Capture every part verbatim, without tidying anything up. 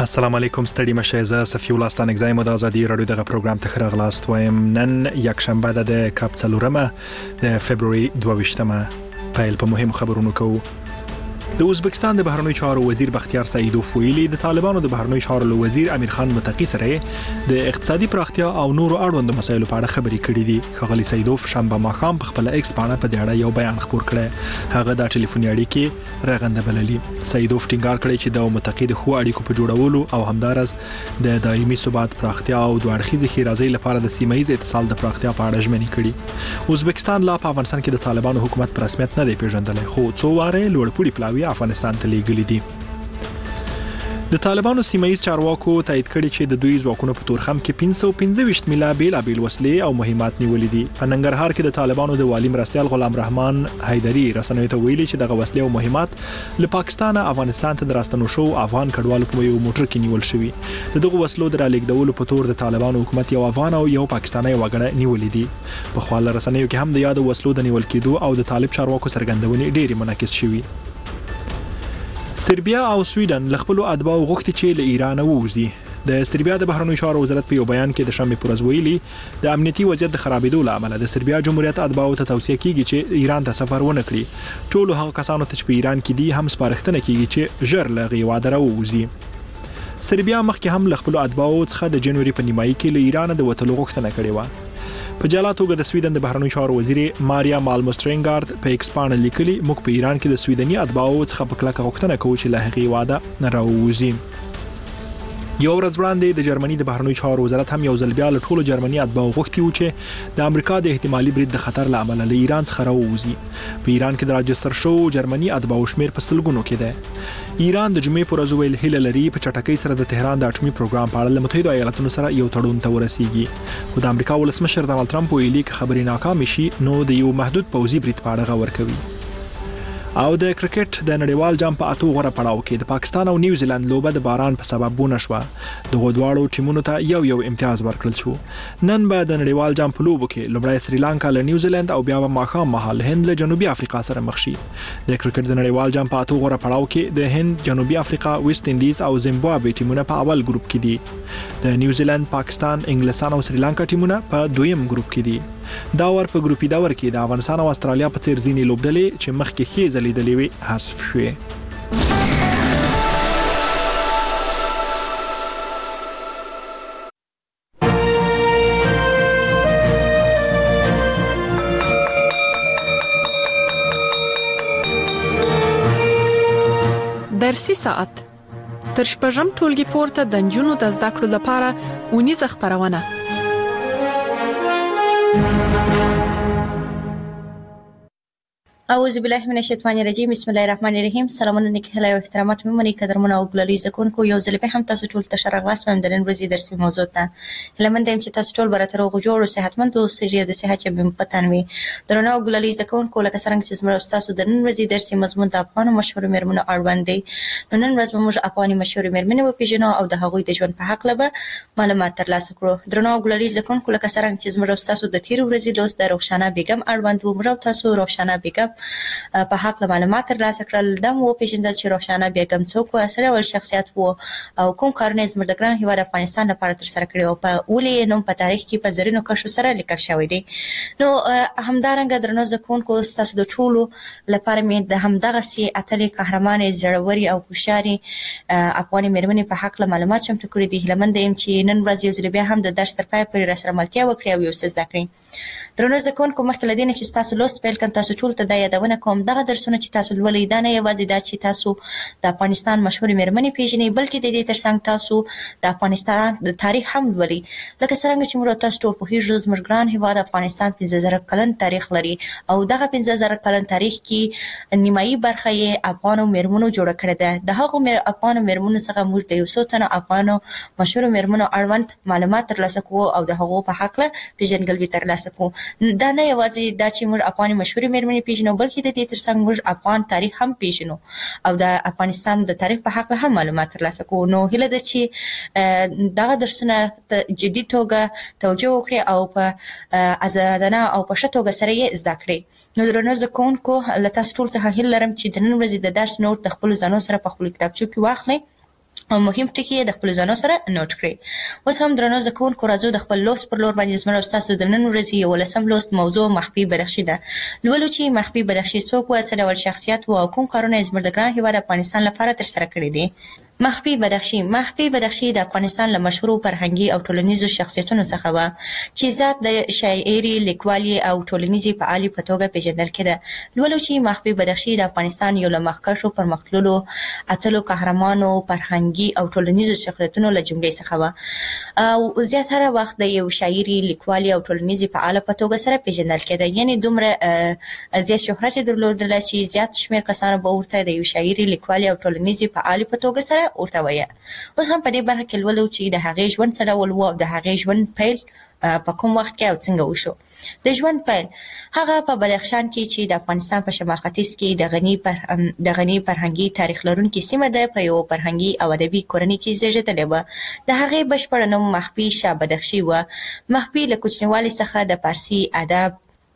السلام علیکم ستړي مشه زه صفی الله ستانګزای مو د ازادي رادیو دغه پروګرام ته خراغلاست وایم. نن یک شنبه ده د کاپ څلورمه د فبرवरी دوه ویشتمه پیل په مهم خبرونو کوو. د ازبکستان د بهرنیو چارو وزیر بختیار سعیدوف ویلي د طالبانو د بهرنیو چارو وزیر امیر خان متقی سره د اقتصادي پراختیا او نورو اړوندو مسایلو په اړه خبرې کړې دي. ښاغلي سعیدوف شنبه ماښام په خپل ایکس باندې په دې اړه یو بیان خپور کړی. هغه د ټلیفوني اړیکې رغنده بللي. سعیدوف ټینګار کړی چې د متقی د خو اړیکو په جوړولو او همدارس د دایمي ثبات پراختیا او دوه اړخیزې ښېرازۍ لپاره د سیمه ییز اتصال د پراختیا په اړه ژمنې کړي. ازبکستان لا په افغانستان کې د طالبانو حکومت په رسمیت نه دی پیژندلی، خو څو واره لوړپوړي پلاوي افغانستان ته لیږلي دي. د طالبانو سیمه ییز چارواکو تایید کړي چې د دوی ځواکونو په تورخم کې پنځه سوه پنځه ویشت میله بیلابیل وسلې او مهمات نیولې دي. په ننګرهار کې د طالبانو د والي مرستیال غلام رحمان حیدری رسنیو ته ویلي چې دغه وسلې او مهمات له پاکستان افغانستان ته دراستنو شو افغان کډوالو په یو موټر کې نیول شوی. دغه وسلو د رالیږدولو په تور د طالبانو حکومت یو افغان او یو پاکستاني وګړی نیولې دي. په خپل رسنیو کې هم د یاد وسلو د نیول کېدو او د طالب چارواکو څرګندونې ډېری منعکس شوي. سربیا او سویډن له خپل اتباعو غوښتي چې له ایران ووځي. د سربیا د بهرنیو چارو وزارت په یو بیان کې د شنبه پر ورځ ویلي د امنیتي وضعیت د خرابېدو له امله د سربیا جمهوریت اتباعو ته توصیه کیږي چې ایران ته سفر ونه کړي. ټول هغه کسانو ته چې په ایران کې دي هم سپارښتنه کیږي چې ژر له غیواده راووځي. سربیا مخکې هم له خپل اتباعو څخه د جنوري په نیمایي کې له ایران د وتلو غوښتنه کړې و. په جلا توګه د سویډن د بهرنیو چارو وزیر ماریا مالمسترینګارد په ایکس باندې لیکلي موږ په ایران کې د سویډني اتباعو څخه په کلکه غوښتنه کوو چې له هغې واده نه راووځي. یو ورځ وړاندې د جرمني د بهرنیو چارو وزارت هم یو ځل بیا له ټولو جرمني اتباعو غوښتي و چې د امریکا د احتمالي برید د خطر له امله له ایران څخه راووځي. په ایران کې د راجستر شو جرمني اتباعو شمیر په سلګونو کې ده. ایران د جمعې پر ورځ ویل هیله لري په چټکۍ سره د تهران د اټومي پروګرام په اړه له متحده ایالاتونو سره یو تړون ته ورسیږي. خو د امریکا ولسمشر ډانلډ ټرمپ ویلي چې خبرې ناکام شي نو د یو محدود پوځي برید په اړه غور کوي. او د کرکټ د نړیوال جام په اتو غوړه پړاو کې د پاکستان او نیوزیلند لوبه د باران په سبب بونه شو. دغه دواړو ټیمونو ته یو یو امتیاز ورکړل شو. نن به د نړیوال جام په لوبو کې لومړی سریلانکا له نیوزیلند او بیا به ماښام مهال هند له جنوبي افریقا سره مخ شي. د کرکټ د نړیوال جام په اتو غوړه پړاو کې د هند، جنوبي افریقا، ویسټ انډیز او زیمبابوې ټیمونه په اول ګروپ کې دي. د نیوزیلند، پاکستان، انګلستان او سریلانکا ټیمونه په دویم ګروپ کې دي. دا ور په ګروپي دور کې د افغانستان او استرالیا په څیر ځینې لوبډلې چې مخکې ښې ځلېدلې وي حذف شوې. درسي ساعت تر شپږم ټولګي پورته د نجونو د زده کړو لپاره اونیزه خپرونه. اعوذ بالله من الشیطان الرجیم. بسم الله الرحمن الرحیم. سلامونه نیک هیله او احترامات مې منی قدرمنه او ګلالي زکونکو یو ځل به هم تاسو ټول ته شرغلاس مې د نن ورځې درسي موضوع ته هلمند هم چې تاسو ټول براتر او جوړ صحتمند او سریه د صحت چې به پتانوي درنه او ګلالي زکونکو لکه څنګه چې زموږ تاسو د نن ورځې درسي مضمون د افغان مشهور مېرمنو اړوند دی. نو نن ورځ موږ افغاني مشهور مېرمنې و پیژنو او د هغوی د ژوند په حق لبه معلومات ترلاسه کړو. درنه او ګلالي زکونکو لکه څنګه چې زموږ تاسو د تیر ورځې لوست د روښانه بیگم اړوند و موږ تاسو روښانه بیگم په حق معلومات ترلاسه کړل. د مو پیژندل چې روښانه بیگم څوک و، سره ول شخصیت وو او کوم کارونه زموږ د ګران هیواد افغانستان لپاره تر سره کړی او په ولې نوم په تاریخ کې په زرینو کرښو سره لیکل شوی دی. نو همدارنګه درنو زکونکو تاسو د ټولو لپاره مې د همدغه سي اتلې قهرمانې زړوري او هوښیاري افغاني مېرمنې په حق معلومات چمتو کړي دي. هلمند يم چې نن ورځ یو ځل بیا هم د درس تر پای پورې را سره ملتیا وکړي او یو څه زده کړي. درنو زکونکو مخکې له دې نه چې تاسو لوست پیل کړئ تاسو ټول ته دا یادونه کوم دغه درسونه چې تاسو ولې دا نه یوازې دا چې تاسو د افغانستان مشهور مېرمنې پیژنئ بلکې د دې ترڅنګ تاسو د افغانستان د تاریخ هم ولې لکه څنګه چې موږ تاسو ټول په هیڅ زموږ ګران هیواد افغانستان پنځه زره کلن تاریخ لري او دغه پنځه زره کلن تاریخ کې نیمایي برخه یې افغانو مېرمنو جوړ کړې ده. د هغو مېر افغانو مېرمنو څخه موږ د یو څو تنه افغانو مشهور مېرمنو اړوند معلومات ترلاسه کوو او د هغو په حق له پیژندګلوي ترلاسه کوو. دا نه یوازې دا چې موږ افغاني مشهور مېرمنې پیژنو بلکې د دې ترڅنګ موږ افغان تاریخ هم پیژنو او د افغانستان د تاریخ په حق هم معلومات ترلاسه کوو. نو هیله ده چې دغه درسونه په جدي توګه توجه وکړي او په آزادانه او په ښه توګه سره یې زده کړي. نو درنو زده کوونکو له تاسو ټول څخه هیله لرم چې د نن ورځې د درس نوټ د خپلو ځانو سره په خپلو کتابچو کې واخلئ مهم ټکی د خپل ځانو سره نوٹ کړئ. اوس هم درنو زده کوونکو راځو د خپل لوست پر لور باندې زموږ استاد د نن ورځې یولسم لوست موضوع مخفي بدخشي ده. لولو چې مخفي بدخشي څوک و، څه ډول شخصیت و او کوم کارونه زموږ د ګران هیواد افغانستان لپاره ترسره کړي دي. مخفي بدخشي مخفي بدخشي د افغانستان له مشهورو فرهنګي او ټولنیزو شخصیتونو څخه و چې ذات د شاعري، لیکوالي او ټولنیزي فعالي په توګه پیژندل کېده. لولو چې مخفي بدخشي د افغانستان یو له مخکښو پرمختللو اتلو قهرمانو فرهنګي او ټولنیزو شخصیتونو له جملې څخه و او زیاتره وخت د یو شاعري، لیکوالي او ټولنیزي فعاله په توګه سره پیژندل کېده. یعنی دومره زیات شهرت درلودله چې زیات شمېر کسانو به ورته د یو شاعري، لیکوالي او ټولنیزي فعالي په توګه سره ورته وایه. اوس هم په دې برخه کې لولو چې د هغې ژوند څه ډول و او د هغې ژوند پیل په کوم وخت کې او څنګه وشو. د ژوند پیل هغه په بدخشان کې چې د افغانستان په شمال ختیځ کې د غني پر د غني فرهنګي تاریخ لرونکي سیمه ده په یو فرهنګي او ادبي کورنۍ کې زیږېدلې وه. د هغې بشپړ نوم مخفي شاه بدخشي وه. مخفي له کوچنیوالي څخه د فارسي ادب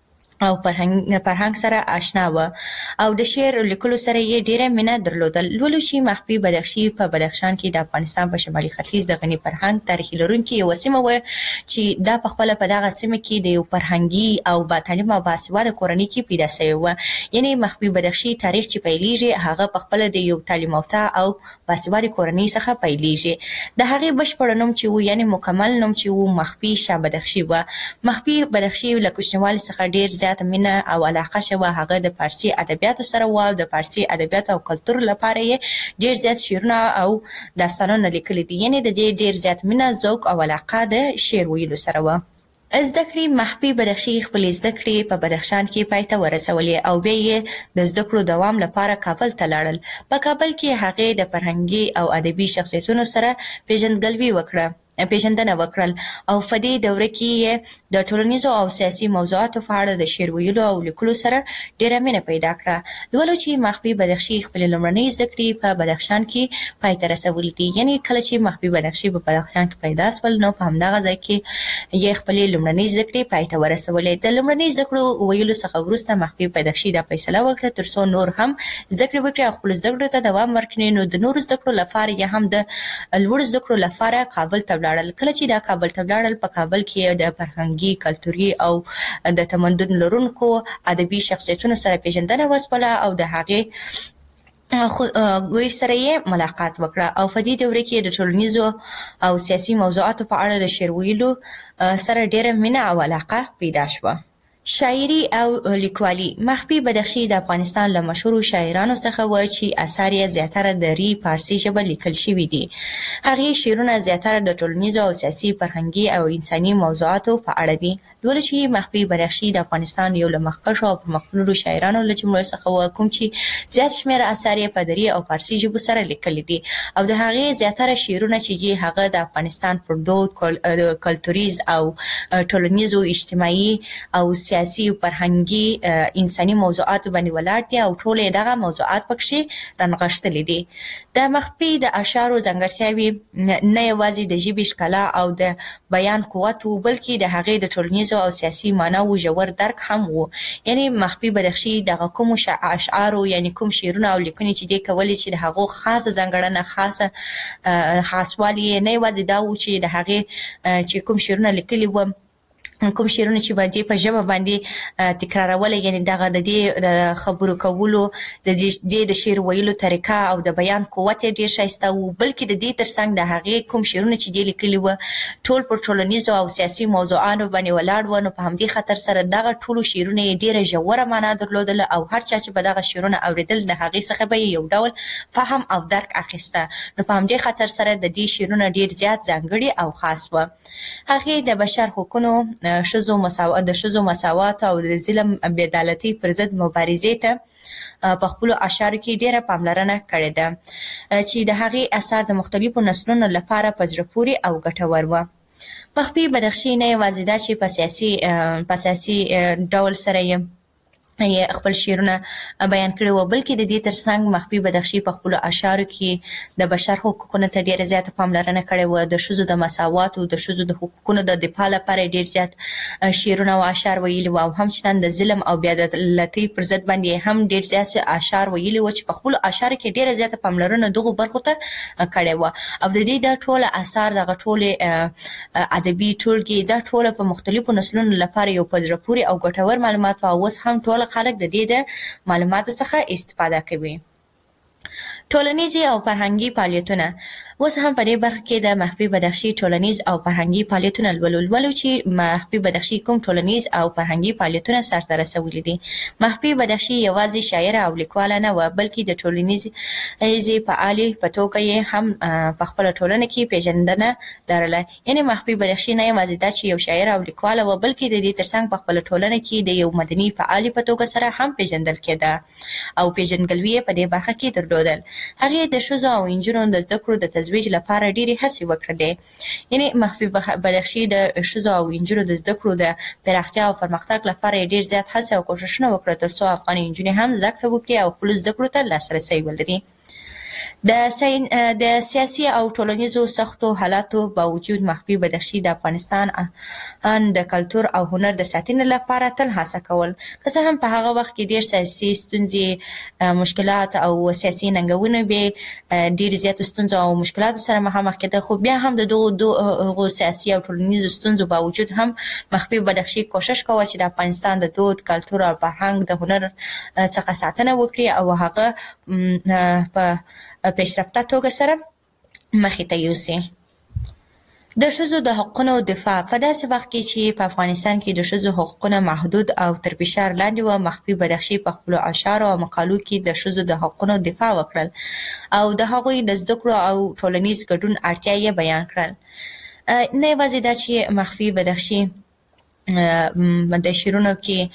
او فرهنګ فرهنګ سره آشنا و او د شعر لیکلو سره یې ډیره مینه درلودل. لولو چې مخفي بدخشي په بدخشان کې د افغانستان په شمالي ختیځ د غني فرهنګ تاریخي لرونکي یوه سیمه وه چې دا په خپله په دغه سیمه کې د یو فرهنګي او باتعلیمه او باسواده کورنۍ کې پیدا شوې وه. یعنې مخفي بدخشي تاریخ چې پیلېږي هغه په خپله د یو تعلیم یافته او باسواده کورنۍ څخه پیلېږي. د هغې بشپړ نوم چې و یعنې مکمل نوم چې و مخفي شاه بدخشي وه. مخفي بدخشي له کوچنیوالي څخه ډېر زیات مینه او علاقه شوه. هغه د فارسي ادبیاتو سره و او د فارسي ادبیاتو او کلتور لپاره یې ډېر زیات شعرونه او داستانونه لیکلي دي. یعنې د دې ډېر زیات مینه، ذوق او علاقه د شعر ویلو سره وه. زده کړې مخفي بدخشي خپلې زده کړې په بدخشان کې پای ته ورسولې او بیا یې د زده کړو دوام لپاره کابل ته لاړل. په کابل کې هغې د فرهنګي او ادبي شخصیتونو سره پیژندګلوي وکړه پیژندنه وکړل او په دې دوره کې یې د ټولنیزو او سیاسي موضوعاتو په اړه د شعر ویلو او لیکلو سره ډېره مینه پیدا کړه. لولو چې مخفي بدخشي خپلې لومړنۍ زده کړې په بدخشان کې پای ته رسولې دي. یعنې کله چې مخفي بدخشي په بدخشان کې پیدا شول نو په همدغه ځای کې یې خپلې لومړنۍ زده کړې پای ته ورسولې. د لومړنۍ زده کړو ویلو څخه وروسته مخفي بدخشي دا فیصله وکړه تر څو نور هم زده کړې وکړي او خپلو زده کړو ته دوام ورکړي. نو د نورو زده کړو لپاره یې هم د لوړو زده کړو لپاره کابل ته ولاړل. کله چې دا کابل ته ولاړل په کابل کې د فرهنګي، کلتوري او د تمدن لرونکو ادبي شخصیتونو سره پیژندنه وسوله او د هغې ګوی سره یې ملاقات وکړه او په دې دوره کې د ټولنیزو او سیاسي موضوعاتو په اړه د شعر ویلو سره ډېره مینه او علاقه پیدا شوه. شاعري او لیکوالي مخفي بدخشي د افغانستان له مشهورو شاعرانو څخه و چې اثار یې زیاتره د ری فارسي ژبه لیکل شوي دي. هغې شعرونه زیاتره د ټولنیزو او سیاسي، فرهنګي او انساني موضوعاتو په اړه دي. لولو چې مخفي بدخشي د افغانستان یو له مخکښو او پرمختللو شاعرانو له جملې څخه و کوم چې زیات شمېر اثار یې په دري او فارسي ژبو سره لیکلي دي او د هغې زیاتره شعرونه چې هغه د افغانستان پر دود، کلتوریز او ټولنیزو، اجتماعي او سیاسي او فرهنګي انساني موضوعاتو باندې ولاړ دي او ټول یې دغه موضوعات پکښې رانغښتلي دي. د مخفي د اشعارو ځانګړتیاوې نه یوازې د ژبې ښکلا او د بیان قوت و بلکې د هغې د ټولنیزو او سیاسي معناوو ژور درک هم و. یعنې مخفي بدخشي دغه کومو اشعارو یعنې کوم شعرونه او لیکنې چې دې کولې چې د هغو خاصه ځانګړنه، خاصه خاصوالی یې نه یوازې دا و چې د هغې چې کوم شعرونه لیکلي وو کوم شعرونه چې باندې په ژبه باندې تکرارول، یعنی دغه د دې د خبرو کولو د دې د شعر ویلو طریقه او د بیان قوت ډیر ښایسته و، بلکې د دې ترڅنګ د هغې کوم شعرونه چې دې لیکلي وه ټول پر ټولنیزو او سیاسي موضوعاتو باندې ولاړ وه. نو په همدې خاطر سره دغه ټولو شعرونه یې ډیره ژوره معنا درلودله او هر چا چې به دغه شعرونه اورېدل د هغې څخه به یې یو ډول فهم او درک اخیسته. نو په همدې خاطر سره د دې شعرونه ډیر زیات ځانګړي او خاص وه. هغې د بشر حقونو، ښځو مساوات د ښځو مساوات او د ظلم بېعدالتۍ پر ضد مبارزې ته په خپلو اشعارو کې ډېره پاملرنه کړې ده چې د هغې اثار د مختلفو نسلونو لپاره په زړه پورې او ګټور وه. مخفي بدخشي نه یوازې دا چې په سیاسي په سیاسي ډول سره یې یې خپل شعرونه بیان کړي وو، بلکې د دې ترڅنګ مخفي بدخشي په خپلو اشعارو کې د بشر حقوقونو ته ډېره زیاته پاملرنه کړې وه. د ښځو د مساواتو، د ښځو د حقوقونو د دفاع لپاره ډېر زیات شعرونه او اشعار ویلي وو، او همچنان د ظلم او بېعدالتۍ پر ضد باندې هم ډېر زیات اشعار ویلي وو چې په خپلو اشعارو کې ډېره زیاته پاملرنه دغو برخو ته کړې وه. او د دې دا ټوله اثار، دغه ټولې ادبي ټولګې، دا ټوله په مختلفو نسلونو لپاره یو په زړه پورې او ګټور معلومات او اوس هم ټول خلک د دې د معلوماتو څخه استفاده کوي. ټولنیزي او فرهنګي فعالیتونه. اوس هم په دې برخه کې د مخفي بدخشي ټولنیز او فرهنګي فعالیتونه لولو لولو چې مخفي بدخشي کوم ټولنیز او فرهنګي فعالیتونه سرته رسولي دي. مخفي بدخشي یوازې شاعره او لیکواله نه وه، بلکې د ټولنیزې فعالې په توګه یې هم په خپله ټولنه کې پیژندنه لرله. یعنې مخفي بدخشي نه یوازې دا چې یو شاعره او لیکواله وه، بلکې د دې ترڅنګ په خپله ټولنه کې د یو مدني فعالې په توګه سره هم پیژندل کېده او پیژندګلوي یې په دې برخه کې درلودل. هغې د ښځو او نجونو د زده کړو د تزویج لپاره ډېرې هڅې وکړلې. یعنې مخفي بدخشي د ښځو او نجونو د زده کړو د پراختیا او پرمختګ لپاره یې ډېر زیات هڅې او کوښښونه وکړل تر څو افغاني نجونې هم زده کړه وکړي او خپلو زده کړو ته لاسرسی ولري. د د سیاسي او ټولنیزو سختو حالاتو باوجود مخفي بدخشي د افغانستان د کلتور او هنر د ساتنې لپاره تل هڅه کول. که څه هم په هغه وخت کې ډېر سیاسي ستونزې، مشکلات او سیاسي ننګونې به ډېرې زیاتو ستونزو او مشکلاتو سره مخامخ کېدل، خو بیا هم د دغو سیاسي او ټولنیزو ستونزو باوجود هم مخفي بدخشي کوښښ کوه چې د افغانستان د دود، کلتور او فرهنګ د هنر څخه ساتنه وکړي او هغه په پیشرفته توګه سره مخې ته یوسي. د ښځو د حقونو دفاع. په داسې وخت کې چې په افغانستان کې د ښځو حقونه محدود او تر فشار لاندې وه، مخفي بدخشي په خپلو اشعارو او مقالو کې د ښځو د حقونو دفاع وکړل او د هغوی د زده کړو او ټولنیز ګډون اړتیا یې بیان کړل. نه یوازې دا چې مخفي بدخشي د شعرونو کې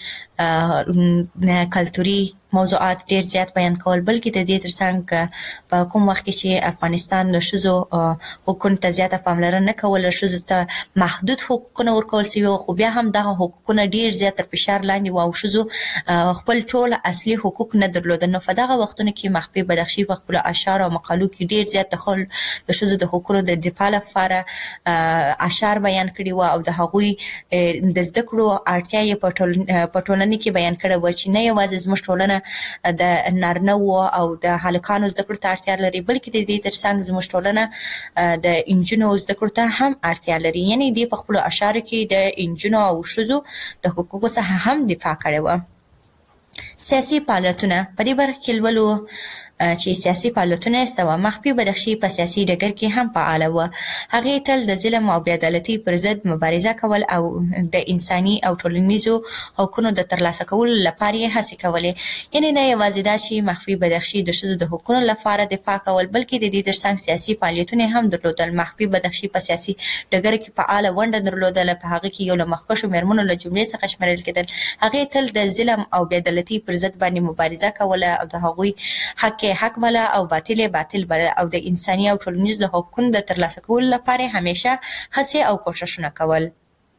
کلتوري موضوعات ډېر زیات بیان کول، بلکې د دې ترڅنګ په کوم وخت کې چې افغانستان د ښځو حقوقو ته زیاته پاملرنه نه کوله، ښځو ته محدود حقوقونه ورکول سوي وو، خو بیا هم دغه حقوقونه ډېر زیات تر فشار لاندې وو او ښځو خپل ټول اصلي حقوق نه درلودل. نو په دغه وختونو کې مخفي بدخشي په خپلو اشعارو او مقالو کې ډېر زیات د ښځو د حقوقو د دفاع لپاره اشعار بیان کړي وو او د هغوی د زده کړو اړتیا یې په ټولنه کې بیان کړې وه چې نه یوازې زموږ ټولنه د نارینه‌وو او د هلکانو زده کړو ته اړتیا لري، بلکې د دې ترڅنګ زموږ ټولنه د نجونو زده کړو ته هم اړتیا لري. یعنې دې په خپلو اشعارو کې د نجونو او ښځو د حقوقو څخه هم دفاع کړې وه. سیاسي فعالیتونه. په دې برخه کې لولو چې سیاسي فعالیتونه یې څه وه. مخفي بدخشي په سیاسي ډګر کې هم فعاله وه. هغې تل د ظلم او بېعدالتۍ پر ضد مبارزه کول او د انساني او ټولنیزو حقونو د ترلاسه کولو لپاره یې هڅې کولې. یعنې نه یوازې دا چې مخفي بدخشي د ښځو د حقونو لپاره دفاع کول، بلکې د دې ترڅنګ سیاسي فعالیتونه هم درلودل. مخفي بدخشي په سیاسي ډګر کې فعاله ونډه درلودله. په هغه کې یو له مخکښو مېرمنو له جملې څخه شمیرل کېدل. هغې تل د ظلم او بېعدالتۍ پر ضد باندې مبارزه کوله او د هغوی حق حق بله او باطل باطل بله او د انساني او ټولنیزو حقوقو د ترلاسه کولو لپاره همیشه هڅې او کوښښونه کول.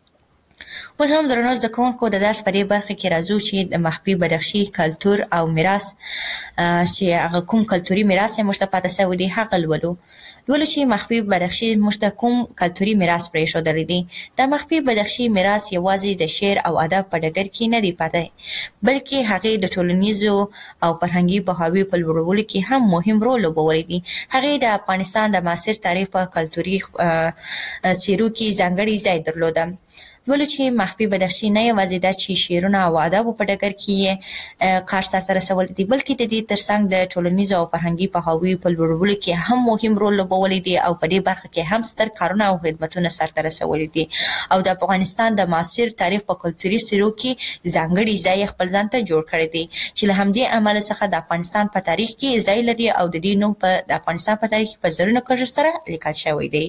اوس هم درنو زده کوونکو د درس په دې برخه کې راځو چې د مخفي بدخشي کلتور او میراث چې هغه کوم کلتوري میراث یې موږ ته پاته سوی دی هغه لولو. لولو چې مخفي بدخشي موږ ته کوم کلتوري میراث پرېښودلی دی. دا مخفي بدخشي میراث یوازې د شعر او ادب په ډګر کې نه دی پاته، بلکې هغې د ټولنیزو او فرهنګي پوهاوي په لوړولو کې هم مهم رول لوبولی دی. هغې د افغانستان د معاصر تاریخ په کلتوري څېرو کې ځانګړی ځای درلوده. لولو چې مخفي بدخشي نه یوازې دا چې شعرونه او ادبو په ډګر کې یې کار سرته رسولی دی، بلکې د دې ترڅنګ د ټولنیزو او فرهنګي پوهاوي په لوړولو کې هم مهم رول لوبولی دی او په دې برخه کې هم ستر کارونه او خدمتونه سرته رسولی دي او د افغانستان د معاصر تاریخ په کلتوري څېرو کې ځانګړی ځای خپل ځان ته جوړ کړی دی چې له همدې امله څخه د افغانستان په تاریخ کې ځای لري او د دې نوم په د افغانستان په تاریخ په زرینو کرښو سره لیکل شوی دی.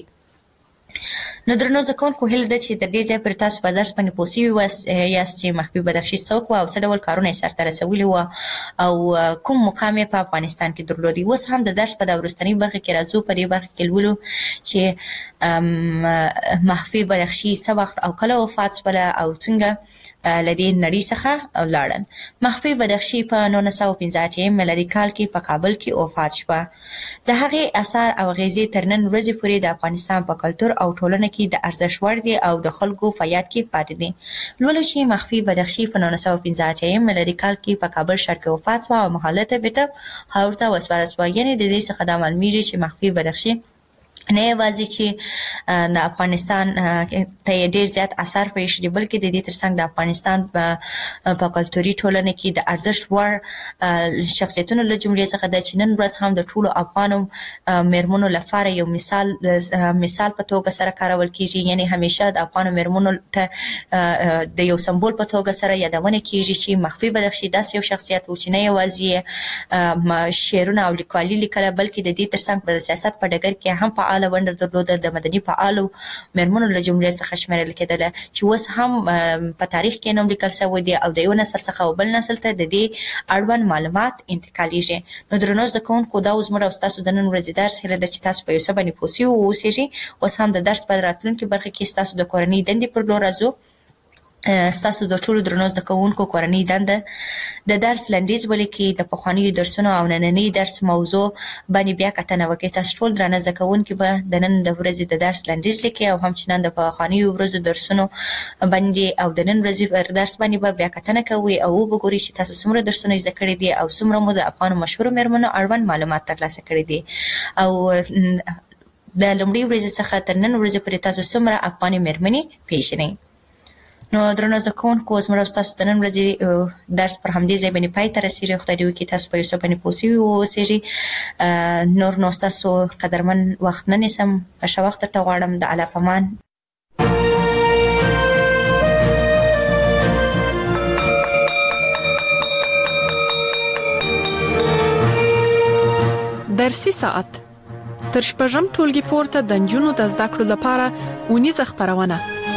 نو درنو زده کوونکو، هیله ده چې تر دې ځایه پورې تاسو په درس باندې پوه سوي یاست چې مخفي بدخشي څوک وه او څه ډول کارونه یې سرته رسولي وه او کوم مقام یې په افغانستان کې درلودی. اوس هم د درس په دا وروستنۍ برخه کې راځو. په دې برخه کې لولو چې مخفي بدخشي څه وخت او کله وفات شوله او څنګه لدې نړۍ څخه لاړل. مخفي بدخشي په نولس سوه پنځه اتیا میلادي کال کې په کابل کې وفات شوه. د هغې اثار او اغیزې تر نن ورځې پورې د افغانستان په کلتور او ټولنه کې د ارزښت وړ دي او د خلکو په یاد کې پاتې دي. لولو چې مخفي بدخشي په نولس سوه پنځه اتیا میلادي کال کې په کابل ښار کې وفات شوه او محله بیرته خاورو ته وسپارل شوه. یعنې د دې څخه دا معلومیږي چې مخفي بدخشي نه یوازې چې د افغانستان ته ډېر زیات اثر پرېښي دي بلکې د دې ترڅنګ د افغانستان په کلتوري ټولنه کې د ارزښت وړ شخصیتونو له جملې څخه ده چې نن ورځ هم د ټولو افغانو مېرمنو لپاره یو مثال مثال په توګه سره کارول کېږي. یعنې همیشه د افغانو مېرمنو ته د یو سمبول په توګه سره یادونه کېږي چې مخفي بدخشي داسې یو شخصیت و چې نه یوازې شعرونه او لیکوالي لیکله بلکې د دې ترڅنګ په سیاست په ډګر کې هم فعاله ونډه درلودل. د مدني فعالو مېرمنو له جملې څخه شمیرل کېدله چې اوس هم په تاریخ کې نوم لیکل شوی دی او د یو نسل څخه او بل نسل ته د دې اړوند معلومات انتقالیږي. نو درنو زده کوونکو دا زموږ او ستاسو د نن ورځې درس هیله ده چې تاسو په یو څه باندې پوه سوي واوسېږئ. اوس هم د درس په راتلونکي برخه کې ستاسو د کورنۍ دندې پر لور راځو. ستاسو د ټولو درنو زده کوونکو کورنۍ دنده د درس لنډیز ولیکئ، د پخوانیو درسونو او نننۍ درس موضوع باندې بیا کتنه وکړئ. تاسو ټول درانه زده کوونکي به د نن د ورځې د درس لنډیز لیکئ او همچنان د پخوانیو ورځو درسونو باندې او د نن ورځې پر درس باندې به بیا کتنه کوئ او وګورئ چې تاسو څومره درسونه زده کړي دي او څومره مو د افغانو مشهورو مېرمنو اړوند معلومات ترلاسه کړي دي او د لومړۍ ورځې څخه تر نن ورځې پورې تاسو څومره افغاني مېرمنې پیژنئ. نو درنو زده کوونکو زموږ او ستاسو د نن ورځې درس پر همدې ځای باندې پای ته رسېږي. خدای دې وکړي تاسو په یو څه باندې پوه سوي واوسېږئ. نور نو ستاسو قدرمن وخت نه نیسم، ښه وخت درته غواړم. د الله په امان. درسي ساعت تر شپږم ټولګي پورته د نجونو د زده کړو لپاره اونیزه خپرونه.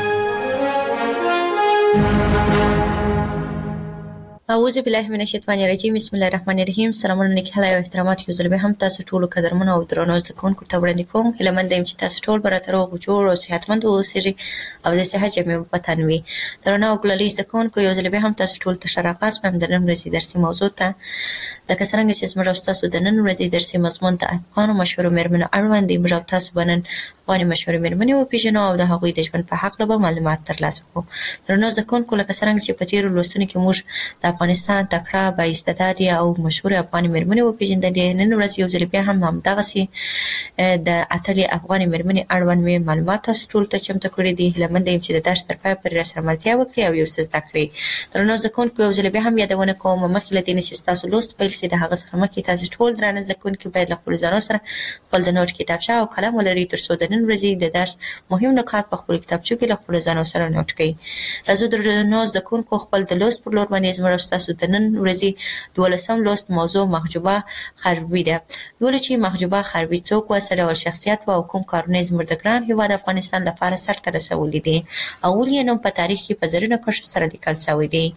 اعوذ بالله من الشیطان الرجیم. بسم الله الرحمن الرحیم. سلامونه نیک هیله او احترامات یو ځل بیا هم تاسو ټولو قدرمنو او درنو زده کوونکو ته وړاندې کوم. هیله مند یم چې تاسو ټول به راته روغ جوړ او صحتمند واوسئ او د صحت جامې په تن وي. درنو او ګلالي زده کوونکو یو ځل بیا هم تاسو ټول ته ښه راغلاست په د نن ورځې درسي موضوع ته. لکه څرنګه چې زموږ او ستاسو د نن ورځې درسي مضمون د افغانو مشهورو مېرمنو اړوند دی. موږ او تاسو به نن افغاني مشهورې مېرمنې وپېژنو او د هغوی د ژوند په هکله به معلومات ترلاسه کړو. درنو زده کوونکو لکه څرنګه چې په تېرو لوستونو کې موږ د افغانستان تکړه با استعداده او مشهور افغاني مېرمنې وپېژندلې. نن ورځ یو ځل بیا هم همدغسې د اتلې افغاني مېرمنې اړوند مې معلومات تاسو ټولو ته چمتو کړي دي. هیله منده یم چې د درس تر پایه پورې راسره ملتیا وکړئ او یو څه زده کړئ. درنو زده کوونکو یو ځل بیا هم یادونه کوم مخکې له دې نه چې ستاسو لوست پیل شي د هغه څخه مخکې تاسو ټول درانه زده کوونکي باید له خپلو ځانو سره خپل د نوټ کتابچه او قلم ولرئ تر څو د نن ورځې د درس مهم نکات په خپلو کتابچو کې له خپلو ځانو سره نوټ کړئ. راځو درنو زده کوونکو خپل د لوست پر لور باندې زموږ او ستاسو د نن ورځې دولسم لوست موضوع محجوبه خربي ده. لولو چې محجوبه خربي څوک و، څه ډول شخصیت و او کوم کارونه یې زموږ د ګران هېواد افغانستان لپاره سرته رسولي دي او ولې یې نوم په تاریخ کې په زرینو کرښو سره لیکل شوی دی.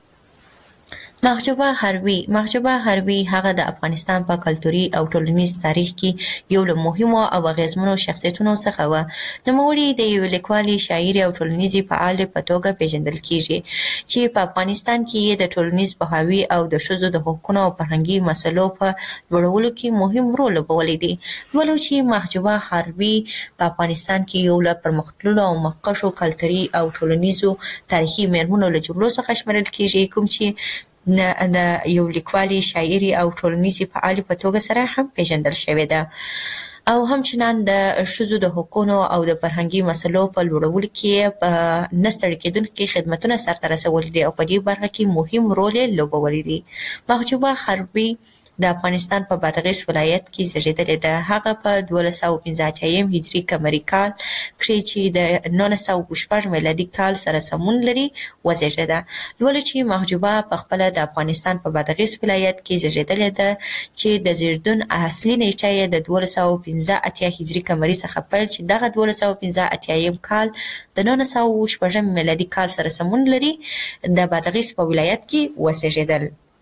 محجوبه خربي محجوبه خربي هغه د افغانستان په کلتوري او ټولنیز تاریخ کې یو له مهمو او اغیزمنو شخصیتونو څخه و. نوموړې د یوې لیکوالې، شاعرې او ټولنیزې فعالې په توګه پیژندل کیږي چې په افغانستان کې یې د ټولنیز پوهاوي او د ښځو د حقونو او فرهنګي مسلو په لوړولو کې مهم رول لوبولی دی. ولو چې محجوبه خربي په افغانستان کې یو له پرمختللو او مخکښو کلتوري او ټولنیزو تاریخي مېرمنو له جملو څخه شمیرل کیږي، کوم چې د یو لیکوالې، شاعرې او ټولنیزې فعالې په توګه سره هم پیژندل شوې ده او همچنان د ښځو د حقونو او د فرهنګي مسلو په لوړولو کې په نه ستړي کېدونکي خدمتونه سرته رسولي دي او په دې برخه کې مهم رول یې لوبولی دی. محجوبه خربي د افغانستان په بادغیس ولایت کې زیږېدلې ده. هغه په دولس سوه پنځه اتیایم هجري قمري کال کښې چې د نولس سوه شپږ میلادي کال سره سمون لري وزېږېده. لولو چې محجوبه په خپله د افغانستان په بادغیس ولایت کې زیږېدلې ده چې د زیږدون اصلي نیټه یې د دولس سوه پنځه اتیا هجري قمري څخه پیل چې دغه دولس سوه پنځه اتیایم کال د نولس سوه شپږم میلادي کال سره سمون لري د بادغیس په ولایت کې وزېږېدل.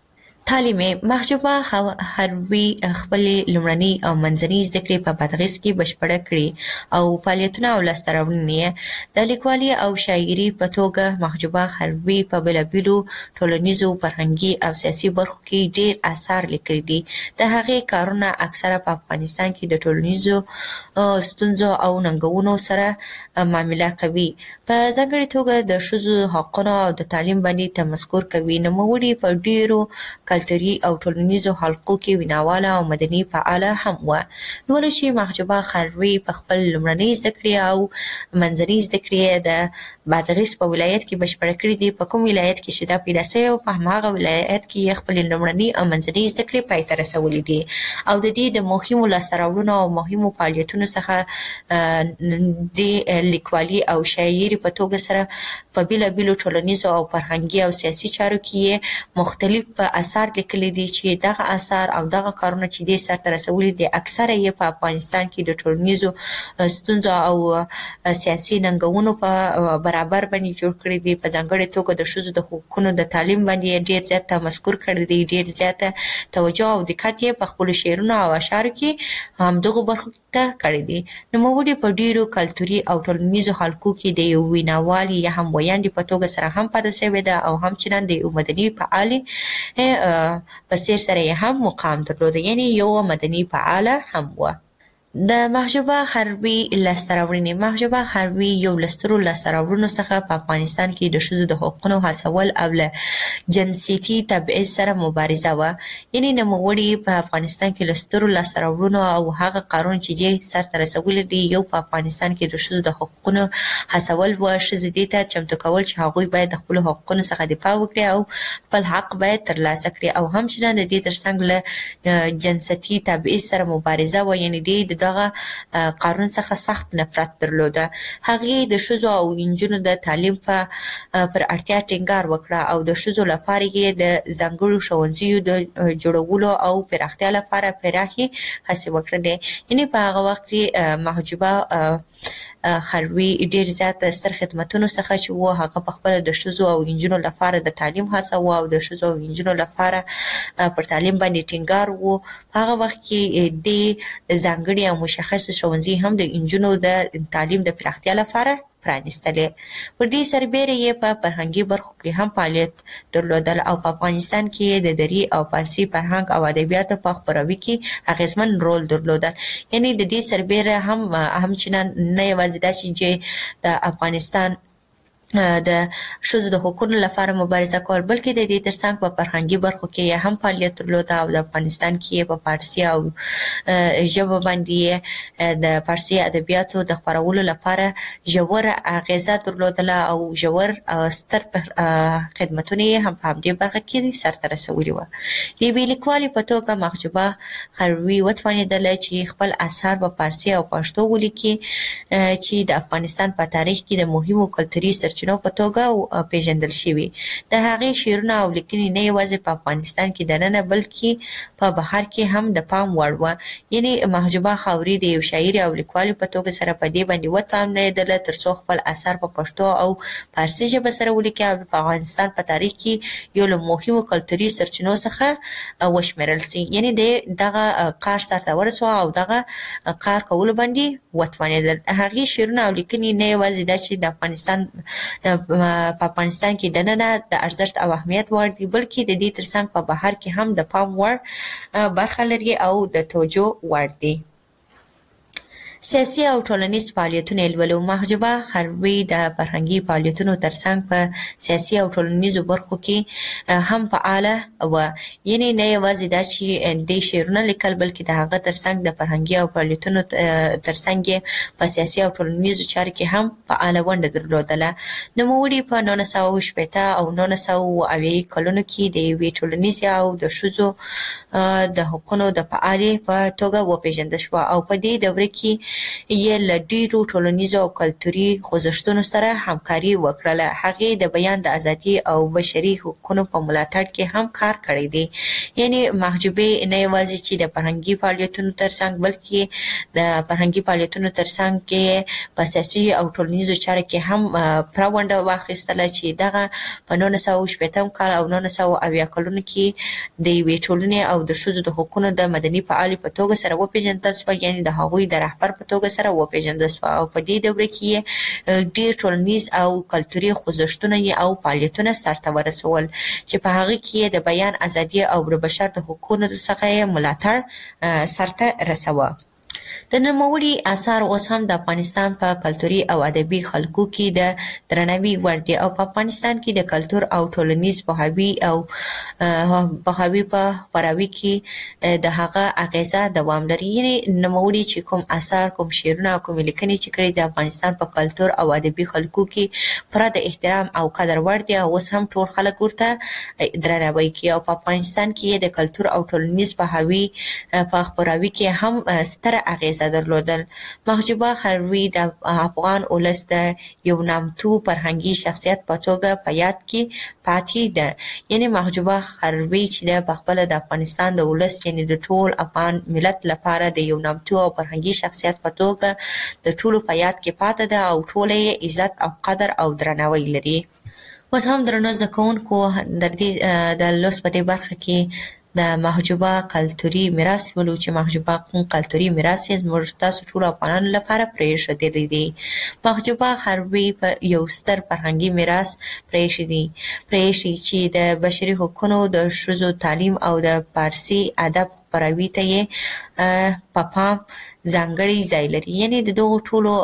تعلیم محجوبه حروي خپل لومړني او منځني زده کړې په بادغیس کې بشپړه کړې او فعالیتونه او لاسته راوړنې د لیکوالۍ او شاعرۍ په توګه محجوبه حروي په بېلابېلو ټولنیزو فرهنګي او سیاسي برخو کې ډېر آثار لیکلي دي. د هغې کارونه اکثره په افغانستان کې د ټولنیزو ستونزو او ننګونو سره معامله کوي. په ځانګړې توګه د ښځو حقونو او د تعلیم باندې تمسکر کوي. نوموړې په ډېرو کلتوري او ټولنیزو حلقو کې ویناواله او مدني فعاله هم وه. لولو چې محجوبه حروي په خپل لومړنۍ زده کړې او منځنۍ زده کړې د بادغیس په ولایت کې بشپړه کړې دي. په کوم ولایت کې چې دا پیدا شوې وه په هماغه ولایت کې یې خپلې لومړنۍ او منځنۍ زده کړې پای ته رسولې دي او د دې د مهمو لاسته راوړنو او مهمو فعالیتونو څخه د لیکوالۍ او شاعرۍ په توګه سره په بېلابېلو ټولنیزو او فرهنګي او سیاسي چارو کې یې مختلف آثار لیکلي دي چې دغه آثار او دغه کارونه چې دې سرته رسولي دي اکثره یې په افغانستان کې د ټولنیزو ستونزو او سیاسي ننګونو په برابر باندې جوړ کړي دي. په ځانګړې توګه د ښځو د حقونو د تعلیم باندې ډېر زیات تمسکر کړی دی. ډېر زیاته توجه او دقت یې په خپلو شعرونو او اشعارو کې همدغو برخو ته کړی دی. نوموړي په ډېرو کلتوري او ټولنیزو حلقو کې د یو ویناوالې یا هم ویاندې په توګه سره هم پاتې شوې ده او همچنان د یو مدني فعالې په څیر سره یې هم مقام درلوده، یعنې یو مدني فعاله هم وه. د محجوبه حروي لاسته راوړنې. محجوبه حروي یو له سترو لاسته راوړنو څخه په افغانستان کې د ښځو د حقونو هڅول او له جنسیتي تبعیض سره مبارزه وه. یعنې نوموړي په افغانستان کې له سترو لاسته راوړنو او هغه کارونه چې دې سرته رسولي دي یو په افغانستان کې د ښځو د حقونو هڅول وه. ښځې دې ته چمتو کول چې هغوی باید د خپلو حقونو څخه دفاع وکړي او خپل حق باید ترلاسه کړي او همچنان د دې ترڅنګ له جنسیتي تبعیض سره مبارزه وه. یعنې دې د دغه قانون څخه سخت نفرت درلوده. هغې د ښځو او نجونو د تعلیم په پر اړتیا ټینګار وکړه او د ښځو لپاره یې د ځانګړو ښوونځیو د جوړولو او پراختیا لپاره پراخې هڅې وکړلې. یعنې په هغه وخت کې محجوبه حروي ډېر زیات ستر خدمتونو څخه چې و هغه په خپله د ښځو او نجونو لپاره د تعلیم هڅه وه او د ښځو او نجونو لپاره پر تعلیم باندې ټینګار و. په هغه وخت کې د ځانګړي او مشخص ښوونځي هم د نجونو د تعلیم د پراختیا لپاره پرانیستلې. پر دې سربیره یې په فرهنګي برخو کې هم فعالیت درلودل او په افغانستان کې د دري او فارسي فرهنګ او ادبیاتو په خپروي کې اغیزمن رول درلودل. یعنې د دې سربیره هم همچنان نه یوازې دا چې د افغانستان د ښځو د حقونو لپاره مبارزه کول بلکې د دې ترڅنګ په فرهنګي برخو کې هم فعالیت درلوده او د افغانستان کې په فارسي او ژبه باندې د فارسي ادبیاتو د خپرولو لپاره ژوره اغیزه درلودله او ژور ستر خدمتونه یې هم په همدې برخه کې سرته رسولي وه. د یوې لیکوالې په توګه محجوبه حروي وتوانېدله چې خپل اثار په فارسي او پښتو ولیکي چې د افغانستان په تاریخ کې د مهمو کلتوري سرچینو په توګه پیژندل شوي. د هغې شعرونه او لیکنې نه یوازې په افغانستان کې دننه بلکې په بهر کې هم د پام وړ وه. یعنې محجوبه حروي د یو شاعر او لیکوالې په توګه سره په دې باندې وتوانېدله تر څو خپل اثار په پښتو او فارسي ژبه سره ولیکي او په افغانستان په تاریخ کې یو له مهمو کلتوري سرچینو څخه وشمېرل سي. یعنې د دغه کار سرته ورسوه او دغه کار کولو باندې وتوانېدل. هغې شعرونه او لیکنې نه یوازې دا چې د افغانستان په افغانستان کې دننه د ارزښت او اهمیت وړ دي بلکې د دې ترڅنګ په بهر کې هم د پام وړ برخه لري او د توجه وړ دي. سیاسي او ټولنیز فعالیتونه یې لولو. محجوبه حروي د فرهنګي فعالیتونو ترڅنګ په سیاسي او ټولنیزو برخو کې هم فعاله وه. یعنې نه یوازې دا چې د شعرونه لیکل بلکې د هغه ترڅنګ د فرهنګي او فعالیتونو ترڅنګ یې په سیاسي او ټولنیزو چارو کې هم فعاله ونډه درلودله. نوموړي په نولس سوه شپېته او نولس سوه اویا کلونو کې د یوې ټولنیزې او د ښځو د حقونو د فعالې په توګه وپېژندل شوه او په دې دوره کې یې له ډیرو ټولنیزو او کلتوري خوځښتونو سره همکاري وکړله. هغې د بیان د ازادي او بشري حقوقو په ملاتړ کې هم کار کړی دی. یعنی محجوبې نه یوازې چې د فرهنګي فعالیتونو ترڅنګ بلکې د فرهنګي فعالیتونو ترڅنګ کې په سیاسي او ټولنیزو چارو کې هم پوره ونډه واخیستله چې دغه په نولس سوه شپېتم کال او نولس سوه اویا کلونو کې د یوې ټولنې او د ښځو د حقوقو د مدني فعالې په توګه سره وپېژندل شوه، یعنې د هغوی د رهبر په توګه سره وپېژندل شوه. او په دې دوره کې ډېر ټولنیز او کلتوري خوځښتونه او فعالیتونه سرته ورسول چې په هغه کې د بیان ازادي او د بشر د حقوقو څخه یې ملاتړ سرته رسوه. د نوموړي اثار اوس هم د افغانستان په کلتوري او ادبي خلکو کې د درناوي وړ دي او په افغانستان کې د کلتور او ټولنیز پوهاوي او پوهاوي په خپراوي کې د هغه اغیزه دوام لري. یعنې نوموړي چې کوم اثار، کوم شعرونه او کوم لیکنې چې کړي د افغانستان په کلتور او ادبي خلکو کې پوره د احترام او قدر وړ دي او اوس هم ټول خلک ورته درناوی کوي. او په افغانستان کې د کلتور او ټولنیز پوهاوي په خپراوي کې هم ستره اغیزه درلودل. محجوبه خلوي د افغان ولس د یو نامتو فرهنګي شخصیت په توګه په یاد کې پاتې ده. یعنې محجوبه خلوي چې د خپله د افغانستان د ولس یعنې د ټول افغان ملت لپاره د یو نامتو او فرهنګي شخصیت په توګه د ټولو په یاد کې پاتې ده او ټول یې عزت او قدر او درناوی لري. اوس هم درنو زده کوونکو د دې د لوست په دې برخه کې د محجوبه کلتوري میراث ولو چې محجوبه کوم کلتوري میراث یې زموږ تاسو ټول افغانانو لپاره پرېښودلی دی. محجوبه خلوي په یو ستر فرهنګي میراث پرېښی دی پرېښی چې د بشري حقوقو، د ښځو تعلیم او د فارسي ادب خپراوي ته یې په پام ځانګړی ځای لري. یعنې د دغو ټولو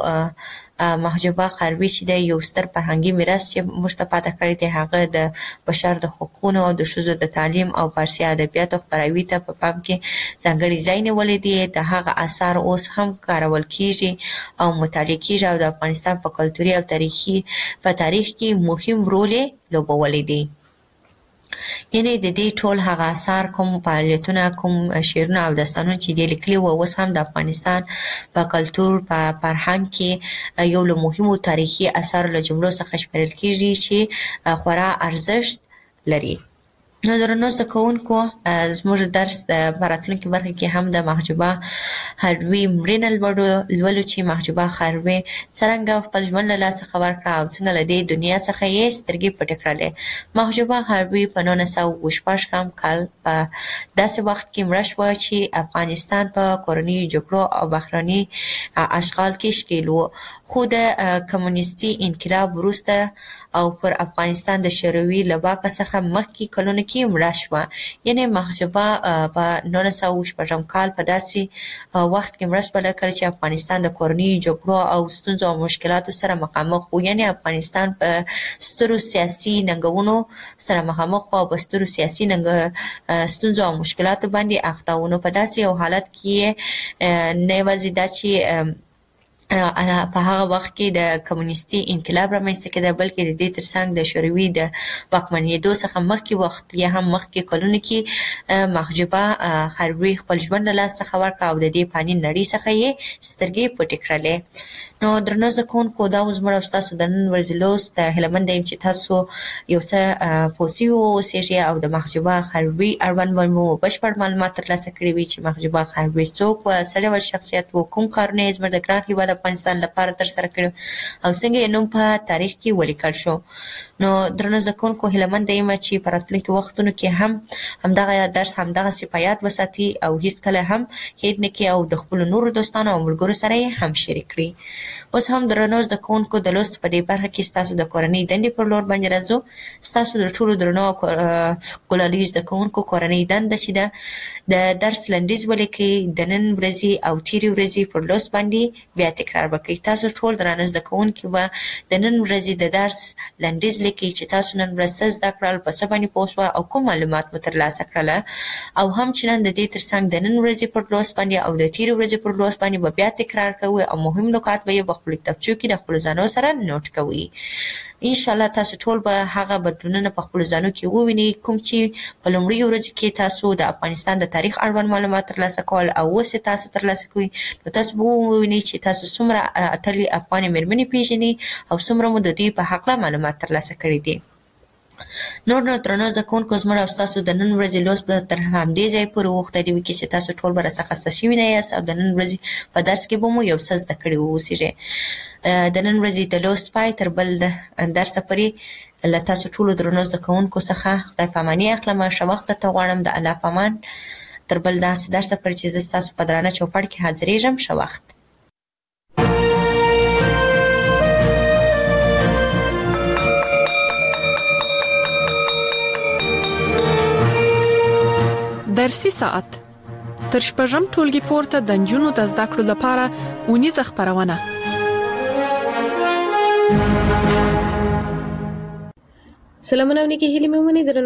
محجوبه خلوي چې د یو ستر فرهنګي میراث چې موږ ته پاته کړی دی هغه د بشر د حقوقو او د ښځو د تعلیم او فارسي ادبیاتو خپراوي ته په پام کې ځانګړی ځای نیولی دی. د هغه اثار اوس هم کارول کیږي او مطالعه کیږي او د افغانستان په کلتوري او تاریخي په تاریخ کې مهم رول یې لوبولی دی. یعنې د دې ټول هغه اثار، کوم فعالیتونه، کوم شعرونه او داستانونه چې دې لیکلي وو اوس هم د افغانستان په کلتور، په فرهنګ کې یو له مهمو تاریخي اثارو له جملو څخه شمیرل کیږي چې خورا ارزښت لري. نو درنو زده کوونکو زموږ درس په راتلونکي برخه کې هم د محجوبه خلوي مړینه لولو چې محجوبه خلوي څرنګه خپل ژوند له لاسه ورکړه او څنګه له دې دنیا څخه یې سترګې پټې کړلې. محجوبه خلوي په نولس سوه شپږم کال په داسې وخت کې مړه شوه چې افغانستان په کورنیو جګړو او بهرني اشغال کې ښکېل و، خو د کمونیستي انقلاب وروسته او پر افغانستان د شوروي له واکه څخه مخکې کلونو کې مړه شوه. یعنې محجوبه په نولس سوه شپږم کال په داسې وخت کې مړه شوه کله چې افغانستان د کورنیو جګړو او ستونزو او مشکلاتو سره مخامخ و. یعنې افغانستان په سترو سیاسي ننګونو سره مخامخ و او په سترو سیاسي ستونزو او مشکلاتو باندې اخته و. نو په داسې یو حالت کې نه یوازې دا چې په هغه وخت کې د کمونیستي انقلاب رامنځته کېده بلکې د دې ترڅنګ د شوروي د واکمنېدو څخه مخکې وخت یا هم مخکې کلونو کې محجوبه خلوي خپل ژوند له لاسه ورکړ او د دې فاني نړۍ څخه یې سترګې پټې کړلې. نو درنو زده کوونکو دا اوس زموږ او ستاسو د نن ورځې لوست. هیله منده یم چې تاسو یو څه پوه سوي واوسېږئ او د محجوبه خلوي اړوند مو بشپړ معلومات ترلاسه کړي وي چې محجوبه خلوي څوک وه، څه ډول شخصیت و، کوم کارونه یې زموږ د ګران هېواد افغانستان لپاره ترسره کړي او څنګه یې نوم په تاریخ کې ولیکل شو. نو درنو زده کوونکو هیله منده یم چې په راتلونکي وختونو کې هم همدغه درس همدغسې په یاد وساتي او هېڅکله هم هېر نه کړي او د خپلو نورو دوستانو او ملګرو سره یې هم شریک کړي. اوس هم درنو زده کوونکو د لوست په دې برخه کې ستاسو د کورنۍ دندې پر لور باندې راځو. ستاسو د ټولو درنو ګلالیو زده کوونکو کورنۍ دنده چې ده د درس لنډیز ولیکئ، د نن ورځې او تېرې ورځې پر لوست باندې بیا تکرار وکړئ. تاسو ټول درانه زده کوونکي به د نن ورځې د درس لنډیز لیکئ چې تاسو نن ورځ څه زده کړل، په څه باندې پوه شوه او کوم معلومات مو ترلاسه کړله، او هم چې نن د دې ترڅنګ د نن ورځې پر لوست باندې او د تېرې ورځې پر لوست باندې به بیا تکرار کوئ او مهم نکات به یې په خپلو کتابچو کې د خپلو ځانو سره نوټ کوئ. ان شاء الله تاسو ټول به هغه بدلونونه په خپل ځانو کې ووینئ کوم چې په لومړي ورځ کې تاسو د افغانستان د تاریخ اړوند معلومات ترلاسه کول او اوس تاسو ترلاسه کوئ نو تاسو به ووینئ چې تاسو څومره اتلې افغاني مېرمنې پیژنئ او څومره مو د دوی په هکله معلومات ترلاسه کړي دي. نور نو درنو زده کوونکو زموږ او ستاسو د نن ورځې لوست به تر همدې ځایه پورې وغوښتلی وي چې تاسو ټول به راڅخه خسته شوي نه یاست او د نن ورځې په درس کې به مو یو څه زده کړي واوسیږئ. د نن ورځې د لوست پای تر بل درسه پورې له تاسو ټولو درنو زده کوونکو څخه خدای په اماني اخلمه. ښه وخت درته غواړم. د الله په امان تر بل داسې درسه پورې چې زه ستاسو په درانه چوپړ کې حاضرېږم. ښه وخت. درسي ساعت تر شپږم ټولګي پورته د نجونو د زده کړو لپاره اونیزه خپرونه. سلامونه ونیکي هیلې مې ونی درنو